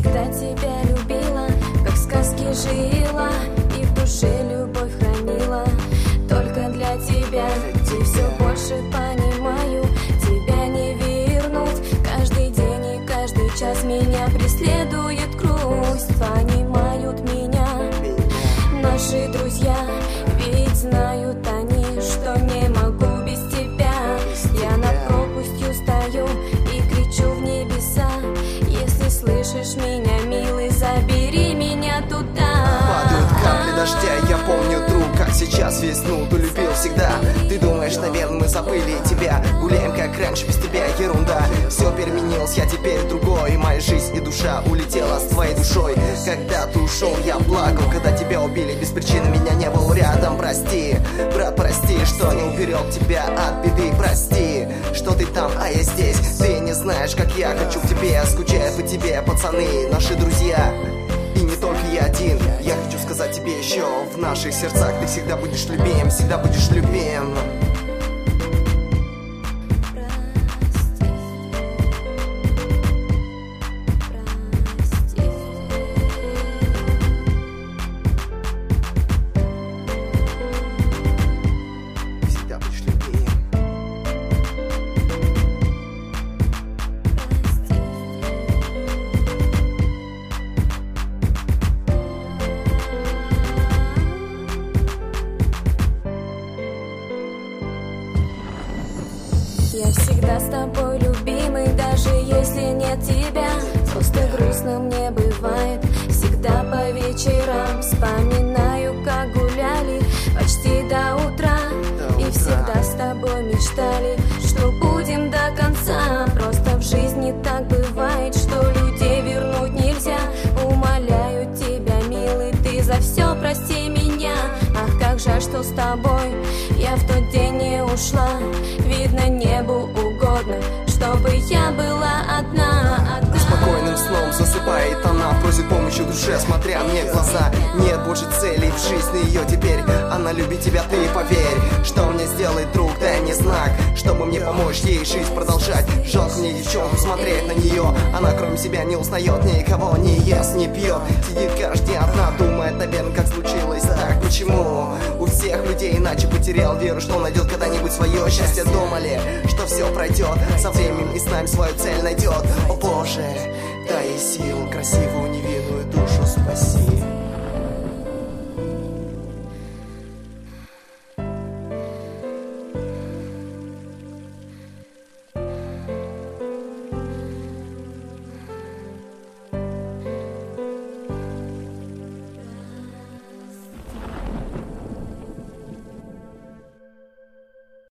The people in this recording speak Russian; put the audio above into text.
всегда тебя любила, как в сказке жила, и в душе любовь хранила. Только для тебя, и все больше понимаю, тебя не вернуть. Каждый день и каждый час меня преследует грусть. Понимают меня наши друзья, ведь знают они, что не могу без тебя. Я над пропастью стою и кричу в небеса. Если слышишь меня, милый, забери меня туда. Падают капли дождя, я помню, друг, как сейчас весну ты любил всегда. Ты думаешь, наверное, мы забыли тебя. Гуляем, как раньше, без тебя ерунда. Все переменилось, я теперь другой. Моя жизнь и душа улетела с твоей душой. Когда ты ушел, я плакал. Когда тебя убили, без причины меня не было рядом. Прости, брат, прости, что не уберег тебя от беды. Прости, что ты там, а я здесь. Ты не знаешь, как я хочу к тебе. Скучаю по тебе, пацаны, наши друзья. И не только я один. Я хочу сказать тебе еще, в наших сердцах ты всегда будешь любим, всегда будешь любим. Всегда будешь любим. Я всегда с тобой, любимый, даже если нет тебя. Просто грустно мне бывает. Всегда по вечерам вспоминаю, как гуляли почти до утра. И всегда с тобой мечтали, что будем до конца. Просто в жизни так бывает, что людей вернуть нельзя. Умоляю тебя, милый, ты за все прости меня. Ах, как жаль, что с тобой я в тот день не ушла. Видно, небу угодно, чтобы я была одна. Спокойным сном засыпает она, просит помощи в душе, смотря мне в глаза. Нет больше целей в жизни ее теперь. Она любит тебя, ты поверь. Что мне сделает друг, дай мне знак, чтобы мне помочь ей жизнь продолжать. Жалко мне девчонку смотреть на нее. Она кроме себя не узнает никого, не ест, не пьет. Сидит каждый день одна, думает, наверное, как случилось так. Почему у всех людей иначе? Потерял веру, что найдет когда-нибудь свое счастье. Думали, что все пройдет со временем и с нами свою цель найдет. О боже,